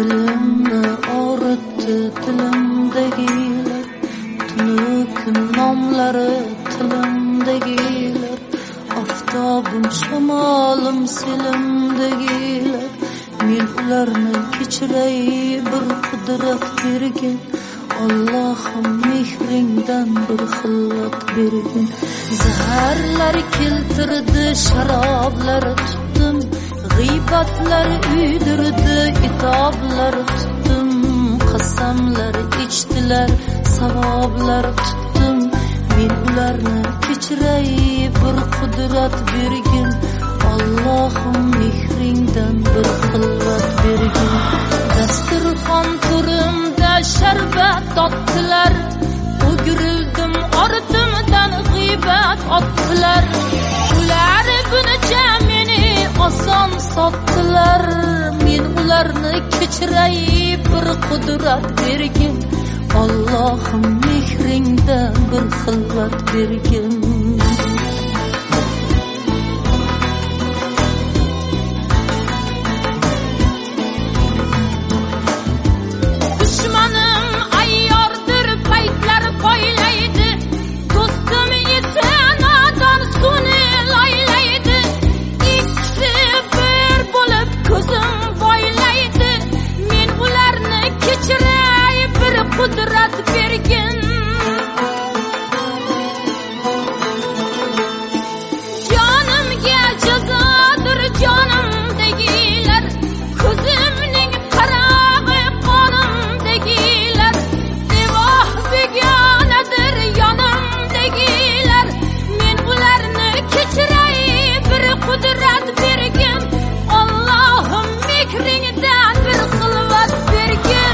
dilimni og'ritdi dilimdagilar, tunu kun nomlari tilimdagilar, oftobim shamolim selimdagilar. Men ularni kechiray bir qudrat bergin, Allohim mehringdan bir xilvat bergin. Zaharlar keltirdi sharoblar tutdim, g'iybatlar uydirdi itoblar tutdim, qasamlar ichdilar savoblar tutdim. Men ularni kechiray bir qudrat bergin, Allohim mehringdan bir xilvat bergin. Dasturxon turimda sharbat totdilar, o'girildim ortimdan g'iybat otdilar. Ular buncha meni oson sotdilar, men ularni kechiray bir qudrat bergin, Allohim mehringdan bir xilvat bergin. Qudrat bergin, jonimga jazodir jonimdagilar, ko'zimning qarog'i qonimdagilar, devoh begonadir yonimdagilar. Men ularni kechiray bir qudrat bergin, Allohim mehringdan bir xilvat bergin.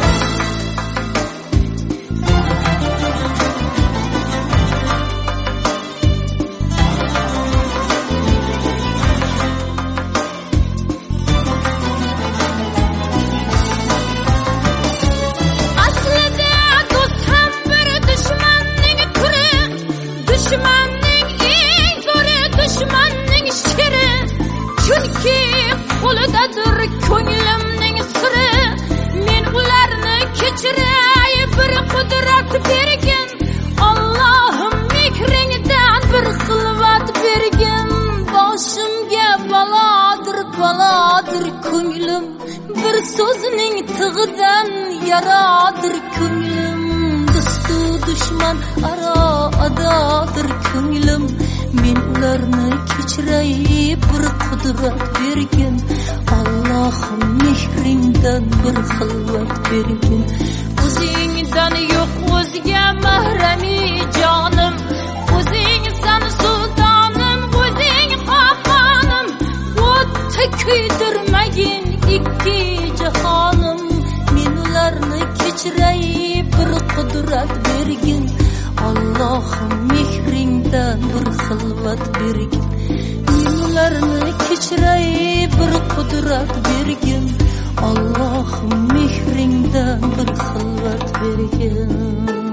Qo'lidadir ko'nglimning siri, men ularni kechiray bir qudrat bergin, Allohim mehringdan bir xilvat bergin. Boshimga balodir ko'nglim, bir so'zning tig'idan yaradir ko'nglim. Do'stu dushman aro adodir ko'nglim, men ularni kechiray bir qudrat bergin, Allohim mehringdan bir xilvat bergin. O'zingdan yo'q o'zga mahrami jonim, o'zingsan sultonim, o'zing qo'rg'onim. O'tda kuydirmagin ikki jahonim, men ularni kechiray bir qudrat bergin, Allohim mehringdan bir xilvat bergin. Men ularni kechiray bir qudrat bergin, Allohim mehringdan bir xilvat bergin.